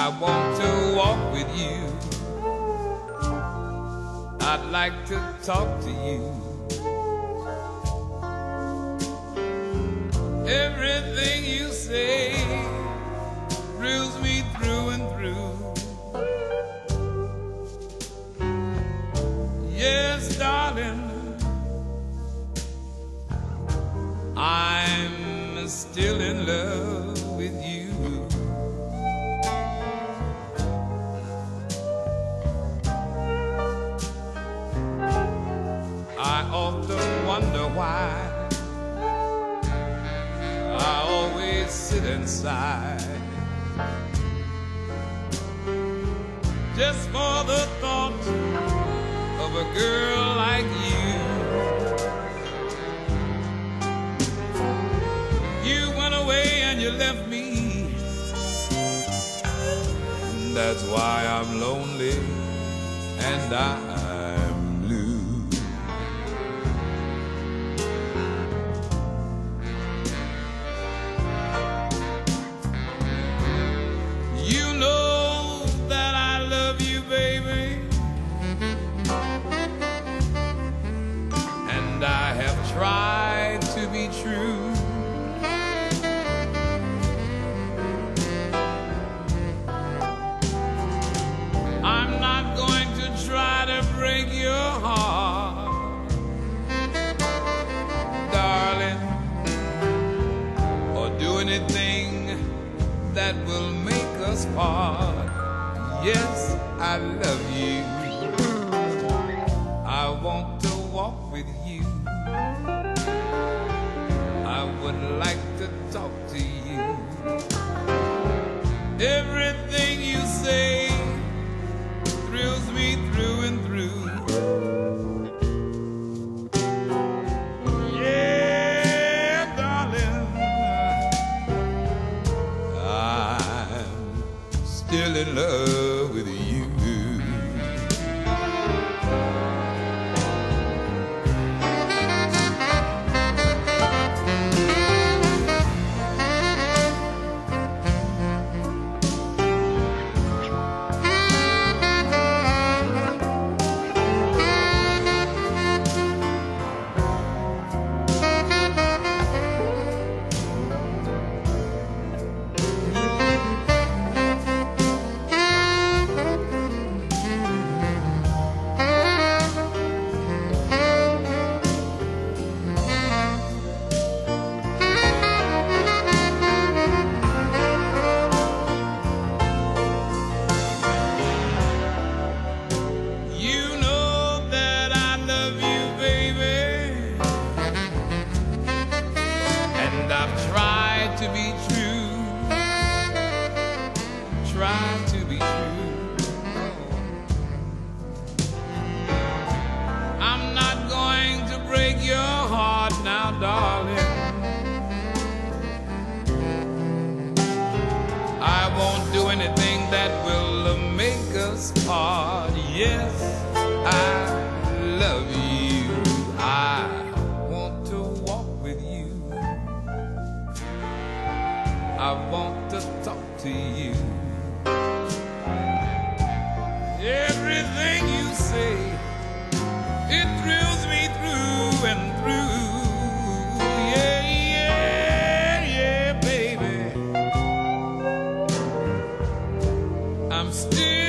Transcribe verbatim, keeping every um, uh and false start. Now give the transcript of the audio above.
I want to walk with you. I'd like to talk to you. Everything you say thrills me through and through. Yes, darling, I'm still in love with you. I often wonder why I always sit inside just for the thought of a girl like you. You went away and you left me. That's why I'm lonely and I'm blue. You know that I love you, baby, and I have tried to be true. I'm not going to try to break your heart, darling, or do anything that will make us part. Yes, I love you. I want to walk with you. I would like to talk to you. Everything you say thrills me through and through. Yeah, darling, I'm still in love with you. To be true, try to be true. I'm not going to break your heart now, darling. I won't do anything that will make us part. Yes, I love you. I want to walk with you. I want to talk to you. Everything you say, it thrills me through and through. Yeah, yeah, yeah, baby, I'm still